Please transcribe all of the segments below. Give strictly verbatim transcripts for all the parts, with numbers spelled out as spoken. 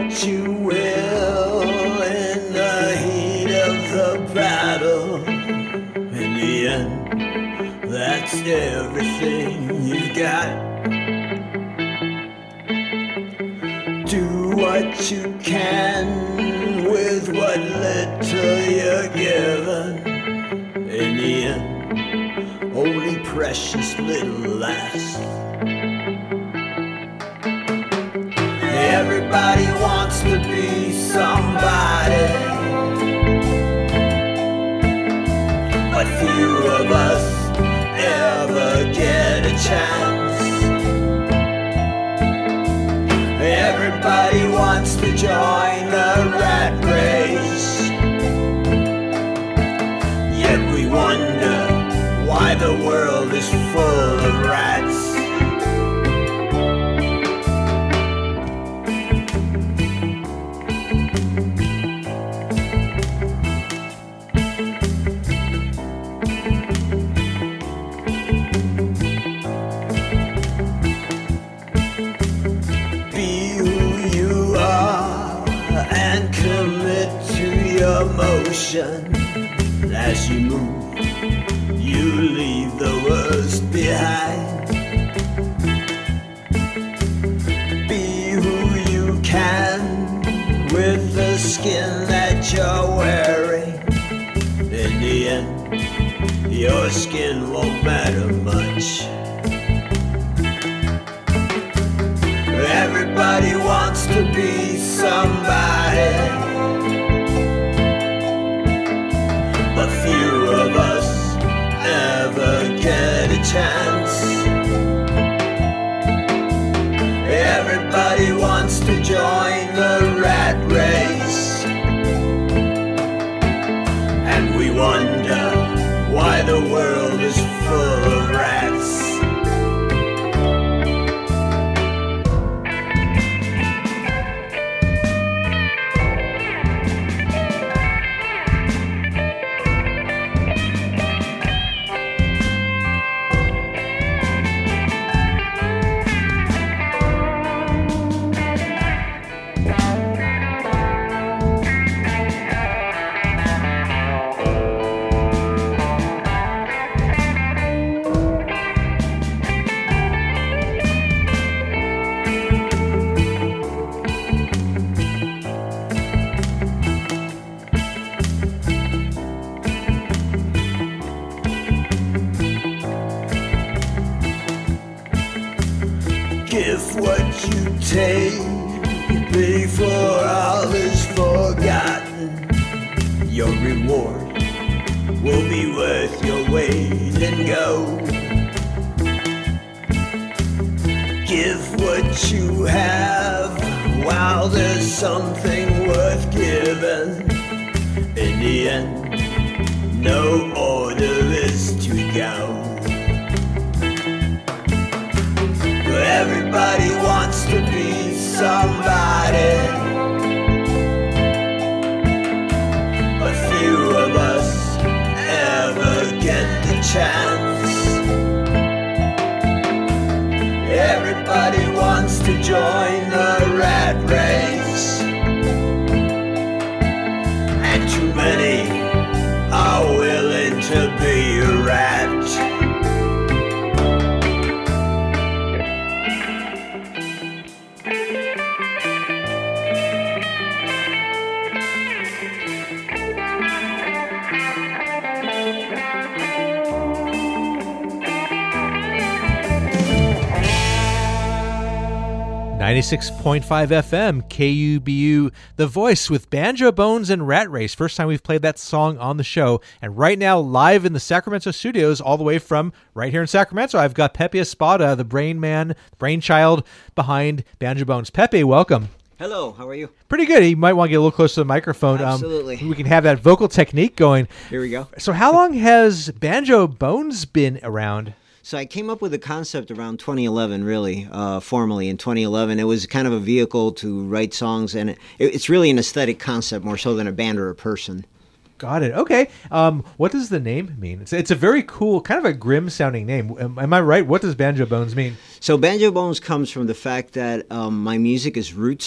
what you will in the heat of the battle. In the end, that's everything you've got. Do what you can with what little you're given. In the end, only precious little lasts. Everybody wants to be somebody, but few of us ever get a chance. Everybody wants to join the rat race, yet we wonder why the world is full of rats. As you move, you leave the worst behind. Be who you can with the skin that you're wearing. In the end, your skin won't matter much. Everybody wants to be somebody, but few of us ever get a chance. Everybody wants to join the rat race, and we wonder why the world is full of rats. Give what you take before all is forgotten. Your reward will be worth your weight in gold. Give what you have while there's something worth giving. In the end, no order is to go. Everybody wants to be somebody, but few of us ever get the chance. Everybody wants to join the rat race, and too many are willing to be a rat. ninety-six point five F M, K U B U, The Voice with Banjo Bones and Rat Race. First time we've played that song on the show. And right now, live in the Sacramento studios, all the way from right here in Sacramento, I've got Pepe Espada, the brain man, brainchild behind Banjo Bones. Pepe, welcome. Hello, how are you? Pretty good. You might want to get a little closer to the microphone. Absolutely. Um, we can have that vocal technique going. Here we go. So how long has Banjo Bones been around? So I came up with the concept around twenty eleven, really, uh, formally in twenty eleven. It was kind of a vehicle to write songs, and it, it's really an aesthetic concept more so than a band or a person. Got it. Okay. Um, what does the name mean? It's, it's a very cool, kind of a grim-sounding name. Am, am I right? What does Banjo Bones mean? So Banjo Bones comes from the fact that um, my music is rootsy.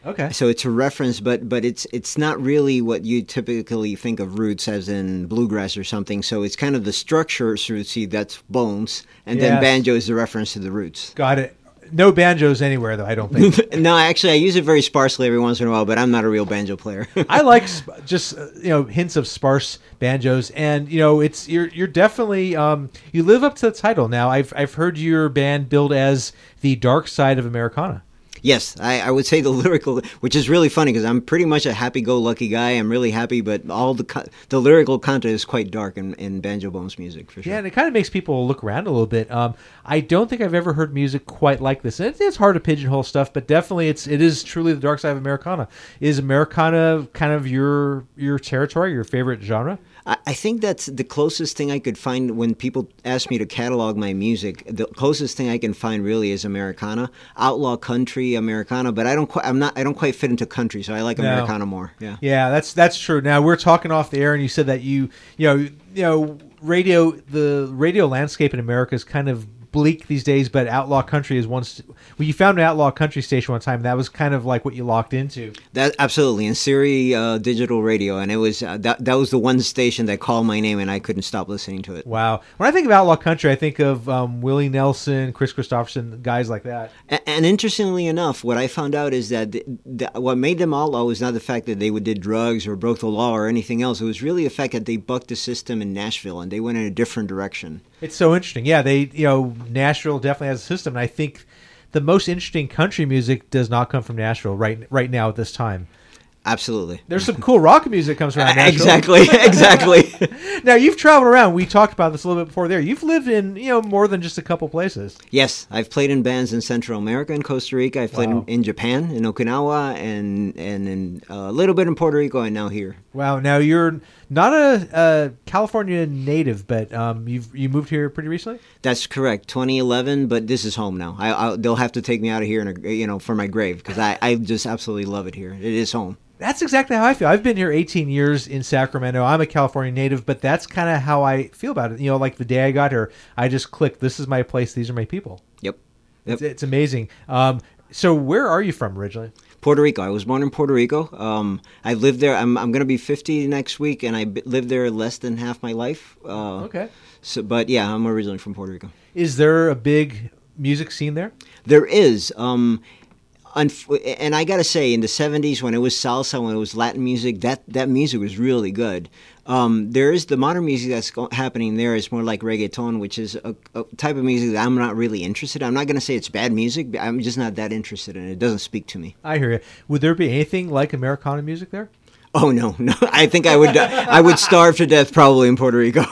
Okay. So it's a reference, but but it's it's not really what you typically think of roots as in bluegrass or something. So it's kind of the structure is rootsy, that's bones, and Yes. then banjo is the reference to the roots. Got it. No banjos anywhere, though, I don't think. No, actually, I use it very sparsely every once in a while, but I'm not a real banjo player. I like sp- just uh, you know hints of sparse banjos, and you know it's you're you're definitely um, you live up to the title. Now I've I've heard your band billed as the dark side of Americana. Yes, I, I would say the lyrical, which is really funny because I'm pretty much a happy-go-lucky guy. I'm really happy, but all the co- the lyrical content is quite dark in, in Banjo Bones music, for sure. Yeah, and it kind of makes people look around a little bit. Um, I don't think I've ever heard music quite like this. It, it's hard to pigeonhole stuff, but definitely it's it is truly the dark side of Americana. Is Americana kind of your your territory, your favorite genre? I, I think that's the closest thing I could find when people ask me to catalog my music. The closest thing I can find really is Americana, outlaw country, Americana. But I don't, qu- I'm not, I don't quite fit into country, so I like No. Americana more. Yeah. Yeah, that's that's true. Now we're talking off the air, and you said that you you know you know radio the radio landscape in America is kind of bleak these days, but outlaw country is one. St- well, you found an outlaw country station one time. That was kind of like what you locked into. That absolutely in Siri uh, digital radio, and it was uh, that that was the one station that called my name, and I couldn't stop listening to it. Wow. When I think of outlaw country, I think of um, Willie Nelson, Chris Christopherson, guys like that. And, and interestingly enough, what I found out is that the, the, what made them outlaw was not the fact that they would did drugs or broke the law or anything else. It was really the fact that they bucked the system in Nashville and they went in a different direction. It's so interesting. Yeah, they you know Nashville definitely has a system, and I think the most interesting country music does not come from Nashville right right now at this time. Absolutely. There's some cool rock music comes around Nashville. Exactly, exactly. Now, you've traveled around. We talked about this a little bit before there. You've lived in, you know, more than just a couple places. Yes, I've played in bands in Central America and Costa Rica. I've played Wow. in, in Japan, in Okinawa, and and in, uh, a little bit in Puerto Rico, and now here. Wow. Now, you're not a, a California native, but um, you've you moved here pretty recently? That's correct, twenty eleven. But this is home now. I, I they'll have to take me out of here, in a, you know, for my grave because I, I just absolutely love it here. It is home. That's exactly how I feel. I've been here eighteen years in Sacramento. I'm a California native, but that's kind of how I feel about it. You know, like the day I got here, I just clicked, this is my place, these are my people. Yep. Yep. It's, it's amazing. Um, so where are you from originally? Puerto Rico. I was born in Puerto Rico. Um, I lived there. I'm I'm going to be fifty next week, and I b- lived there less than half my life. Uh, Okay. So, but yeah, I'm originally from Puerto Rico. Is there a big music scene there? There is. Um, unf- and I got to say, in the seventies, when it was salsa, when it was Latin music, that, that music was really good. Um, there is the modern music that's go- happening there is more like reggaeton, which is a, a type of music that I'm not really interested in. I'm not going to say it's bad music, but I'm just not that interested in it. It doesn't speak to me. I hear you. Would there be anything like Americana music there? Oh no, no! I think I would, I would starve to death probably in Puerto Rico.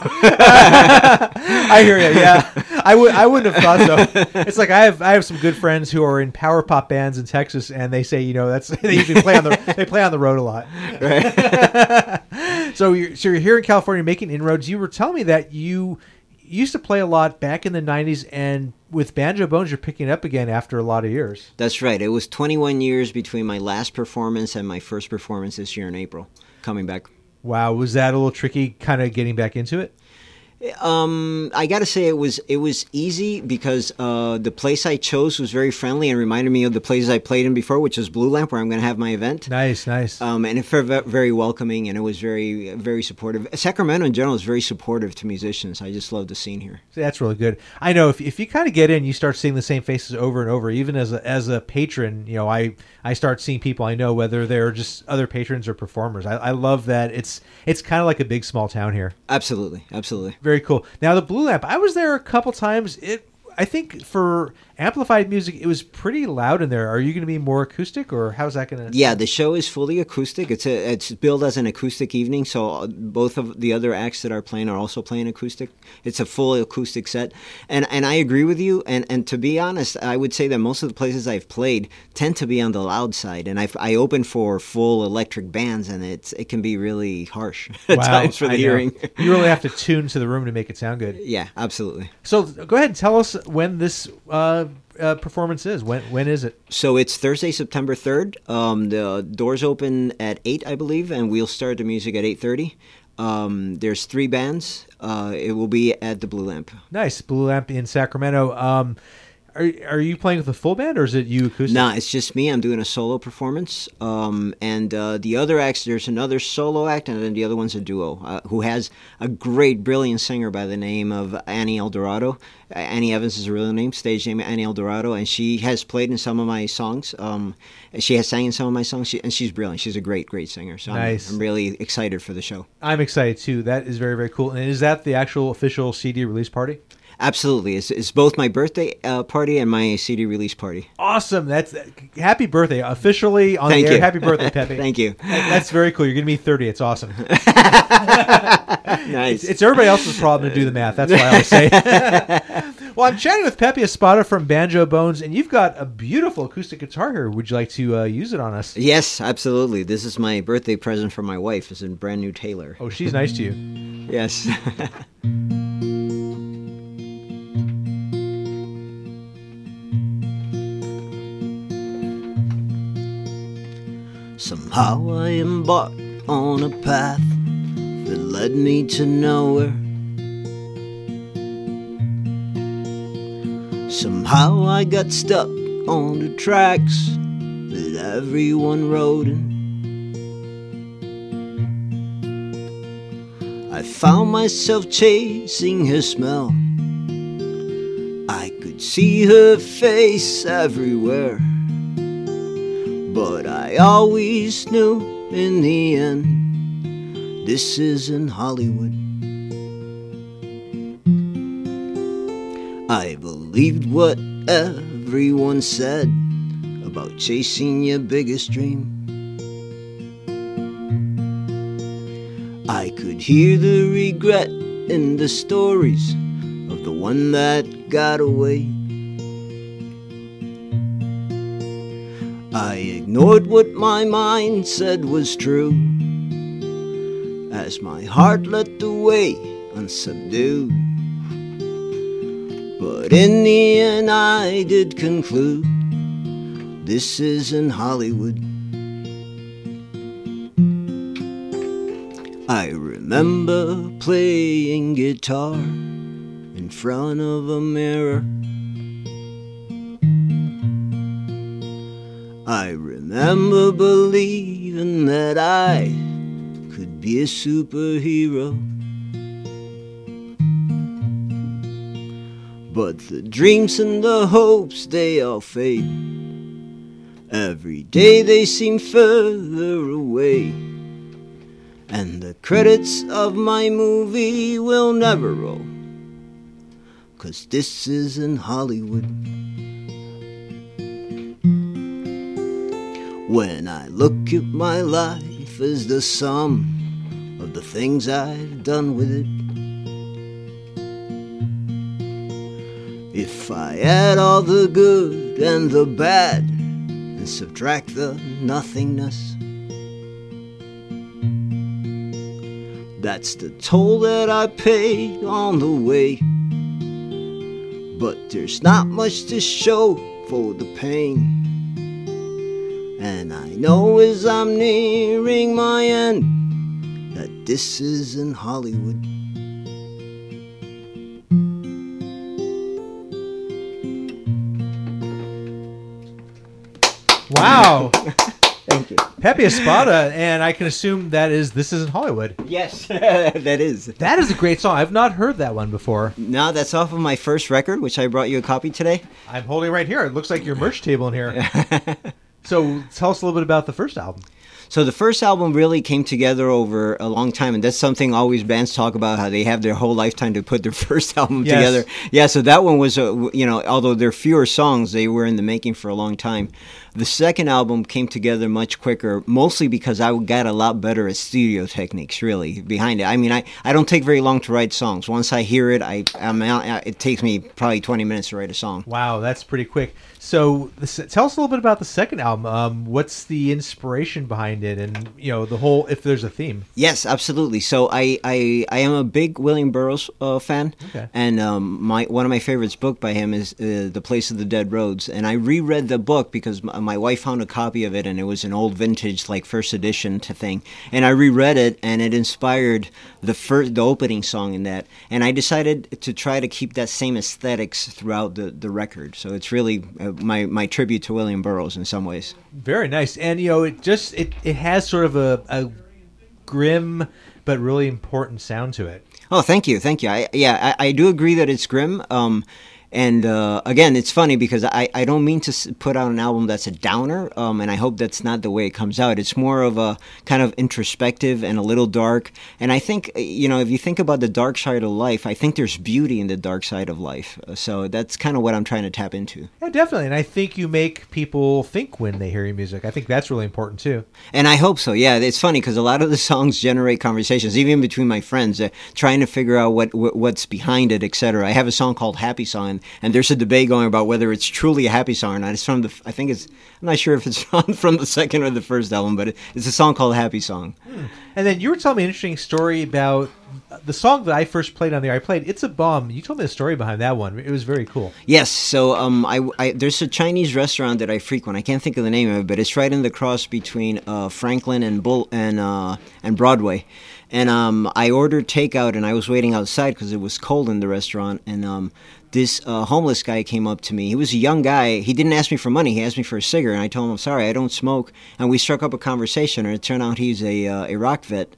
I hear you. Yeah, I would. I wouldn't have thought so. It's like I have. I have some good friends who are in power pop bands in Texas, and they say, you know, that's they usually play on the they play on the road a lot. Right. so you're so you're here in California making inroads. You were telling me that you used to play a lot back in the nineties, and with Banjo Bones, you're picking it up again after a lot of years. That's right. It was twenty-one years between my last performance and my first performance this year in April. Coming back. Wow, was that a little tricky, kind of getting back into it? Um, I gotta say it was it was easy because uh, the place I chose was very friendly and reminded me of the places I played in before, which was Blue Lamp, where I'm going to have my event. Nice, nice. Um, and it felt ve- very welcoming, and it was very very supportive. Sacramento in general is very supportive to musicians. I just love the scene here. That's really good. I know if if you kind of get in, you start seeing the same faces over and over. Even as a as a patron, you know, I I start seeing people I know, whether they're just other patrons or performers. I, I love that. It's it's kind of like a big small town here. Absolutely, absolutely. Very cool. Now the Blue Lamp, I was there a couple times. It I think for amplified music, it was pretty loud in there. Are you going to be more acoustic, or how's that going to? Yeah, the show is fully acoustic. It's a, it's billed as an acoustic evening, so both of the other acts that are playing are also playing acoustic. It's a full acoustic set, and and I agree with you. And, and to be honest, I would say that most of the places I've played tend to be on the loud side, and I I open for full electric bands, and it's it can be really harsh at Wow, times for the I know. hearing. You really have to tune to the room to make it sound good. Yeah, absolutely. So go ahead and tell us when this uh, uh, performance is. When when is it? So it's Thursday, September third. Um, the doors open at eight, I believe, and we'll start the music at eight thirty. Um, there's three bands. Uh, it will be at the Blue Lamp. Nice. Blue Lamp in Sacramento. Um, are are you playing with a full band or is it you acoustic? No, it's just me. I'm doing a solo performance. Um, and uh, the other acts, there's another solo act, and then the other one's a duo uh, who has a great, brilliant singer by the name of Annie Eldorado. Uh, Annie Evans is her real name, stage name Annie Eldorado, and she has played in some of my songs. Um, she has sang in some of my songs, she, and she's brilliant. She's a great, great singer. So nice. I'm, I'm really excited for the show. I'm excited too. That is very, very cool. And is that the actual official C D release party? Absolutely. It's, it's both my birthday uh, party and my C D release party. Awesome. That's happy birthday. Officially on Thank the air. you. Happy birthday, Pepe. Thank you. That's very cool. You're going to be thirty. It's awesome. Nice. It's, it's everybody else's problem to do the math. That's why I always say. Well, I'm chatting with Pepe Espada from Banjo Bones, and you've got a beautiful acoustic guitar here. Would you like to uh, use it on us? Yes, absolutely. This is my birthday present from my wife. It's a brand new Taylor. Oh, she's nice to you. Yes. Somehow I embarked on a path that led me to nowhere. Somehow I got stuck on the tracks that everyone rode in. I found myself chasing her smell. I could see her face everywhere. But I always knew in the end, this isn't Hollywood. I believed what everyone said about chasing your biggest dream. I could hear the regret in the stories of the one that got away. I ignored what my mind said was true, as my heart led the way unsubdued. But in the end I did conclude, this isn't Hollywood. I remember playing guitar in front of a mirror. I remember believing that I could be a superhero. But the dreams and the hopes, they all fade. Every day they seem further away. And the credits of my movie will never roll, 'cause this isn't Hollywood. When I look at my life as the sum of the things I've done with it, if I add all the good and the bad and subtract the nothingness, that's the toll that I paid on the way. But there's not much to show for the pain. And I know as I'm nearing my end that this isn't Hollywood. Wow. Thank you. Pepe Espada, and I can assume that is This Isn't Hollywood. Yes, that is. That is a great song. I've not heard that one before. No, that's off of my first record, which I brought you a copy today. I'm holding it right here. It looks like your merch table in here. So tell us a little bit about the first album. So the first album really came together over a long time, and that's something always bands talk about, how they have their whole lifetime to put their first album Yes. together. Yeah, so that one was, a, you know, although there are fewer songs, they were in the making for a long time. The second album came together much quicker, mostly because I got a lot better at studio techniques, really, behind it. I mean, I, I don't take very long to write songs. Once I hear it, I I'm out, it takes me probably twenty minutes to write a song. Wow, that's pretty quick. So this, tell us a little bit about the second album. Um, what's the inspiration behind it, and you know the whole, if there's a theme? Yes, absolutely. So I, I, I am a big William Burroughs uh, fan, Okay. and um, my one of my favorites book by him is uh, The Place of the Dead Roads, and I reread the book because my, uh, my wife found a copy of it, and it was an old vintage, like first edition to thing. And I reread it, and it inspired the first, the opening song in that. And I decided to try to keep that same aesthetics throughout the, the record. So it's really uh, my my tribute to William Burroughs in some ways. Very nice. And you know, it just it, it has sort of a, a grim but really important sound to it. Oh, thank you, thank you. I, yeah, I, I do agree that it's grim. Um, and uh, again, it's funny because I, I don't mean to s- put out an album that's a downer, um, and I hope that's not the way it comes out. It's more of a kind of introspective and a little dark. And I think, you know, if you think about the dark side of life, I think there's beauty in the dark side of life. So that's kind of what I'm trying to tap into. Yeah, definitely. And I think you make people think when they hear your music. I think that's really important too. And I hope so. Yeah, it's funny because a lot of the songs generate conversations, even between my friends, uh, trying to figure out what, what what's behind it, et cetera. I have a song called Happy Song, and there's a debate going about whether it's truly a happy song or not. It's from the, I think it's, I'm not sure if it's from, from the second or the first album, but it, it's a song called Happy Song. Hmm. And then you were telling me an interesting story about the song that I first played on there. I played It's a Bomb. You told me the story behind that one. It was very cool. Yes. So um, I, I there's a Chinese restaurant that I frequent. I can't think of the name of it, but it's right in the cross between uh, Franklin and Bull and uh, and Broadway. And um, I ordered takeout, and I was waiting outside because it was cold in the restaurant. And um, this uh, homeless guy came up to me. He was a young guy. He didn't ask me for money. He asked me for a cigarette. And I told him, I'm sorry, I don't smoke. And we struck up a conversation, and it turned out he's a uh, Iraq vet.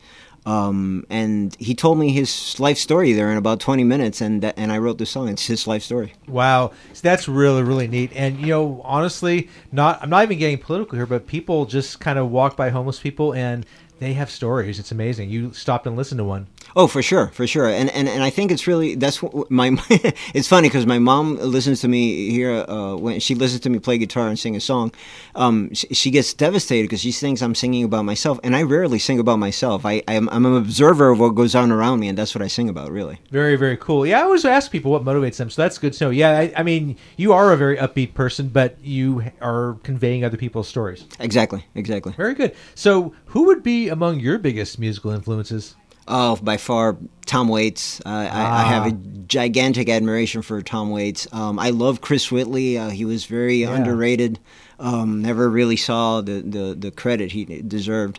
Um, and he told me his life story there in about twenty minutes, and that, and I wrote the song. It's his life story. Wow, so that's really really neat. And you know, honestly, not I'm not even getting political here, but people just kind of walk by homeless people and they have stories. It's amazing. You stopped and listened to one. Oh, for sure, for sure, and and, and I think it's really that's what my. It's funny because my mom listens to me here uh, when she listens to me play guitar and sing a song. Um, she, she gets devastated because she thinks I'm singing about myself, and I rarely sing about myself. I I'm, I'm an observer of what goes on around me, and that's what I sing about, really. Very very cool. Yeah, I always ask people what motivates them, so that's good to know. Yeah, I, I mean, you are a very upbeat person, but you are conveying other people's stories. Exactly, exactly. Very good. So, who would be among your biggest musical influences? Oh, by far, Tom Waits. Uh, ah. I, I have a gigantic admiration for Tom Waits. Um, I love Chris Whitley. Uh, he was very yeah. underrated. Um, never really saw the, the, the credit he deserved.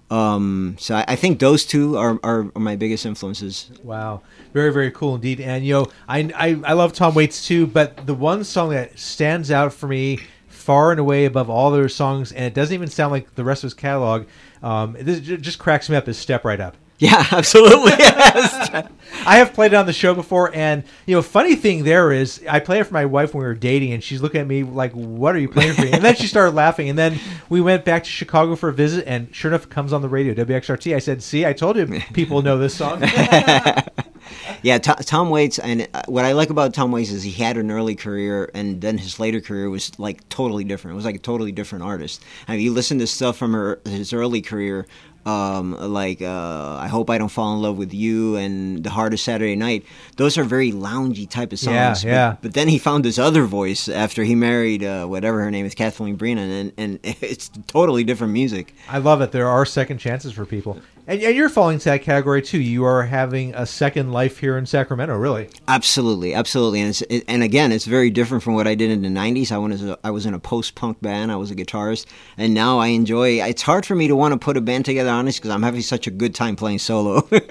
Um, so I, I think those two are, are, are my biggest influences. Wow. Very, very cool indeed. And, you know, I, I, I love Tom Waits too, but the one song that stands out for me far and away above all their songs, and it doesn't even sound like the rest of his catalog, um, this just cracks me up, is Step Right Up. Yeah, absolutely. Yes. I have played it on the show before, and you know, funny thing there is, I played it for my wife when we were dating, and she's looking at me like, "What are you playing for me?" And then she started laughing, and then we went back to Chicago for a visit, and sure enough, it comes on the radio, W X R T. I said, "See, I told you, people know this song." Yeah, Tom, Tom Waits, and what I like about Tom Waits is he had an early career, and then his later career was like totally different. It was like a totally different artist. I mean, you listen to stuff from her, his early career, um, like uh, I Hope I Don't Fall in Love with You and The Hardest Saturday Night. Those are very loungy type of songs. Yeah, yeah. But, but then he found this other voice after he married uh, whatever her name is, Kathleen Brennan, and, and it's totally different music. I love it. There are second chances for people. And, and you're falling into that category too. You are having a second life here in Sacramento, really. Absolutely, absolutely. And it's, it, and again, it's very different from what I did in the nineties. I was a, I was in a post-punk band. I was a guitarist, and now I enjoy. It's hard for me to want to put a band together, honest, because I'm having such a good time playing solo. uh,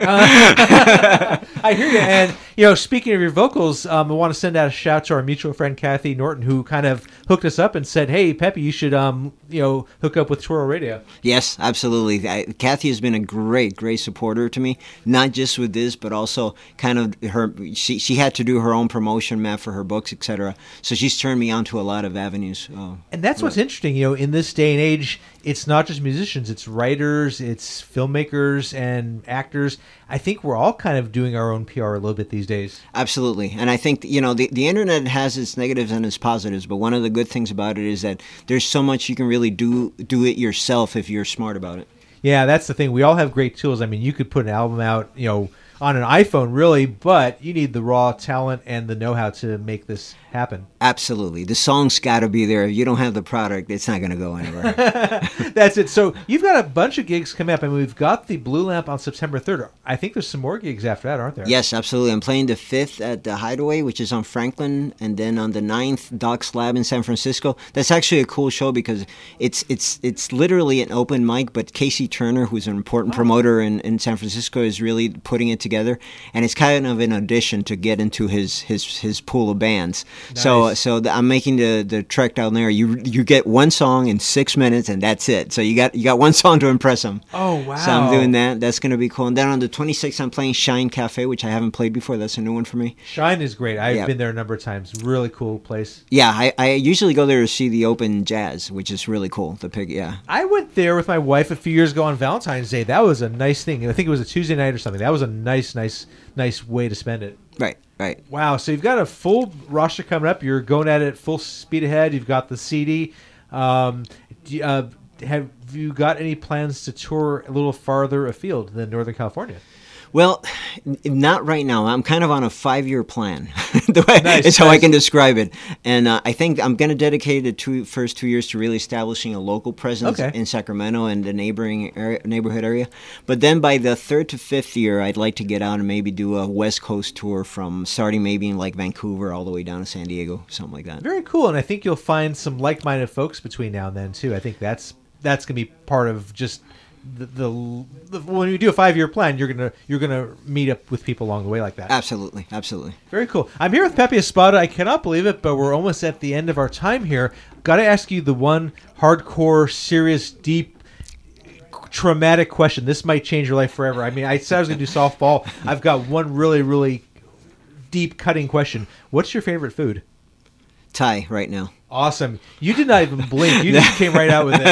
I hear you. And you know, speaking of your vocals, um, I want to send out a shout to our mutual friend Kathy Norton, who kind of hooked us up and said, "Hey, Peppy, you should um, you know, hook up with Twirl Radio." Yes, absolutely. I, Kathy has been a great, great supporter to me, not just with this, but also kind of her. She she had to do her own promotion map for her books, et cetera. So she's turned me on to a lot of avenues. Uh, and that's what's interesting, you know, in this day and age. It's not just musicians, it's writers, it's filmmakers and actors. I think we're all kind of doing our own P R a little bit these days. Absolutely. And I think, you know, the, the internet has its negatives and its positives, but one of the good things about it is that there's so much you can really do do it yourself if you're smart about it. Yeah, that's the thing. We all have great tools. I mean, you could put an album out, you know, on an iPhone, really, but you need the raw talent and the know-how to make this happen. Absolutely. The song's got to be there. If you don't have the product, it's not going to go anywhere. That's it. So you've got a bunch of gigs coming up, and we've got the Blue Lamp on September third. I think there's some more gigs after that, aren't there? Yes, absolutely. I'm playing the fifth at the Hideaway, which is on Franklin, and then on the ninth, Doc's Lab in San Francisco. That's actually a cool show because it's it's it's literally an open mic, but Casey Turner, who's an important oh. promoter in, in San Francisco, is really putting it together, and it's kind of an audition to get into his his, his pool of bands. Nice. So so the, I'm making the, the trek down there. You you get one song in six minutes, and that's it. So you got you got one song to impress them. Oh, wow. So I'm doing that. That's going to be cool. And then on the twenty-sixth, I'm playing Shine Cafe, which I haven't played before. That's a new one for me. Shine is great. I've yeah. been there a number of times. Really cool place. Yeah, I, I usually go there to see the open jazz, which is really cool. The pig, yeah. I went there with my wife a few years ago on Valentine's Day. That was a nice thing. I think it was a Tuesday night or something. That was a nice, nice, nice way to spend it. Right, right. Wow. So you've got a full roster coming up. You're going at it full speed ahead. You've got the C D. Um, do you, uh, have you got any plans to tour a little farther afield than Northern California? Well, not right now. I'm kind of on a five-year plan. the way, nice, it's how nice. I can describe it. And uh, I think I'm going to dedicate the two, first two years to really establishing a local presence okay. in Sacramento and the neighboring area, neighborhood area. But then by the third to fifth year, I'd like to get out and maybe do a West Coast tour from starting maybe in like Vancouver all the way down to San Diego, something like that. Very cool. And I think you'll find some like-minded folks between now and then, too. I think that's that's going to be part of just... The, the, the when you do a five year plan, you're gonna you're gonna meet up with people along the way like that. Absolutely, absolutely. Very cool. I'm here with Pepe Espada. I cannot believe it, but we're almost at the end of our time here. Got to ask you the one hardcore, serious, deep, traumatic question. This might change your life forever. I mean, I said I was gonna do softball. I've got one really, really deep, cutting question. What's your favorite food? Thai right now. Awesome. You did not even blink. You just came right out with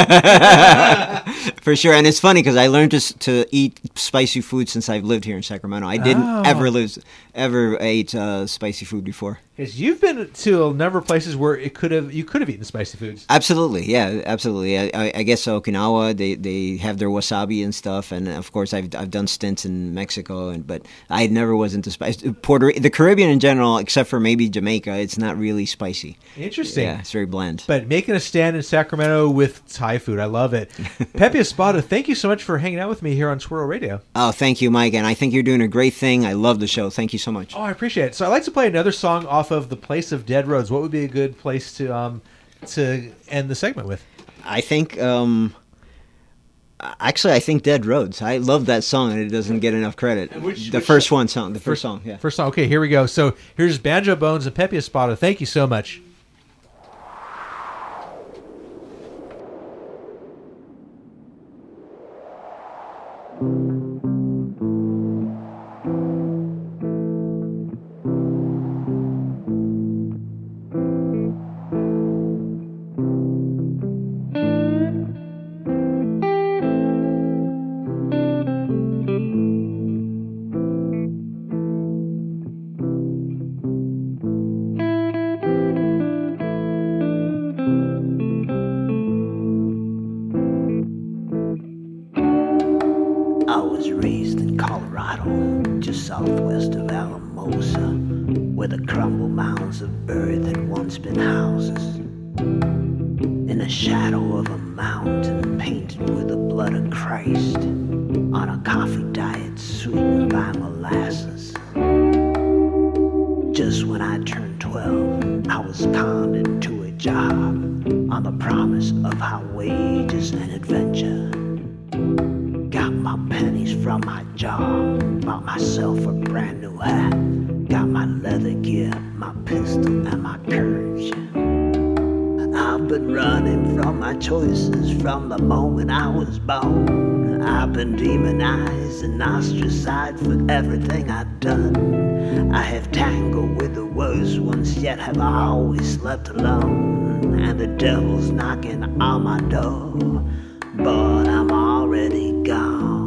it. For sure. And it's funny because I learned to, to eat spicy food since I've lived here in Sacramento. I didn't oh. ever live, ever ate uh, spicy food before. Because you've been to a number of places where it could have you could have eaten spicy foods. Absolutely. Yeah, absolutely. I, I, I guess Okinawa, they, they have their wasabi and stuff. And, of course, I've I've done stints in Mexico. and But I never was into spicy. Puerto The Caribbean in general, except for maybe Jamaica, it's not really spicy. Interesting. Yeah, it's very bland. But making a stand in Sacramento with Thai food, I love it. Pepe Espada, thank you so much for hanging out with me here on Swirl Radio. Oh, thank you, Mike. And I think you're doing a great thing. I love the show. Thank you so much. Oh, I appreciate it. So I'd like to play another song off of The Place of Dead Roads. What would be a good place to um to end the segment with? I think... um Actually, I think Dead Roads. I love that song, and it doesn't get enough credit. Which, the which first song? one song. The first, first song, yeah. First song. Okay, here we go. So here's Banjo Bones and Pepe Espada. Thank you so much. I was raised in Colorado, just southwest of Alamosa, where the crumbled mounds of earth had once been houses. In the shadow of a mountain painted with the blood of Christ, on a coffee diet sweetened by molasses. Just when I turned twelve, I was conned into a job on the promise of high wages and adventure. Got my pennies from my job, bought myself a brand new hat, got my leather gear, my pistol, and my courage. I've been running from my choices from the moment I was born. I've been demonized and ostracized for everything I've done. I have tangled with the worst ones, yet have I always slept alone. And the devil's knocking on my door, but I'm already gone.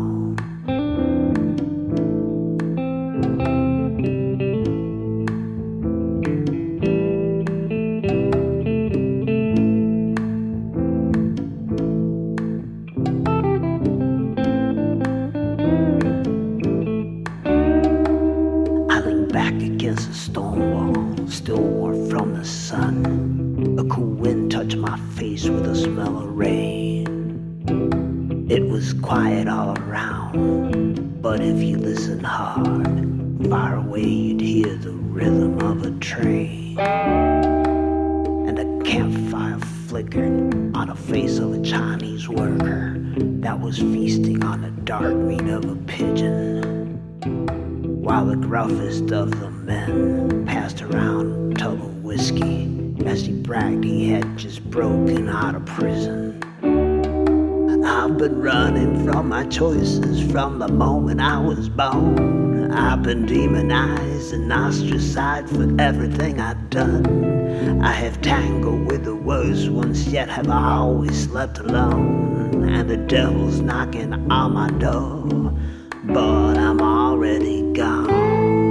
against a stone wall, still warm from the sun. A cool wind touched my face with a smell of rain. It was quiet all around, but if you listened hard, far away you'd hear the rhythm of a train. And a campfire flickered on the face of a Chinese worker that was feasting on the dark meat of a pigeon, while the gruffest of the men passed around a tub of whiskey as he bragged he had just broken out of prison. I've been running from my choices from the moment I was born. I've been demonized and ostracized for everything I've done. I have tangled with the worst ones, yet have I always slept alone. And the devil's knocking on my door, but I'm already gone.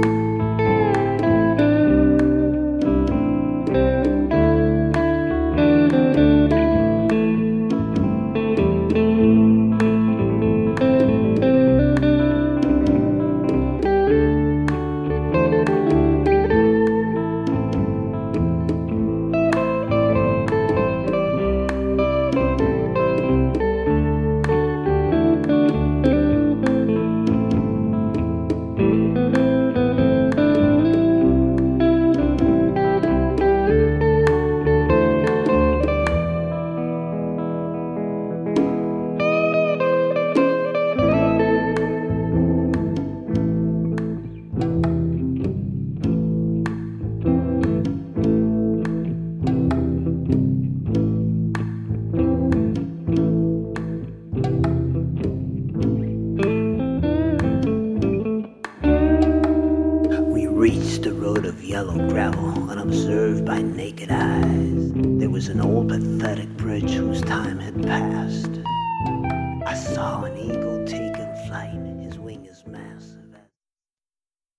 Reached a road of yellow gravel, unobserved by naked eyes. There was an old pathetic bridge whose time had passed. I saw an eagle take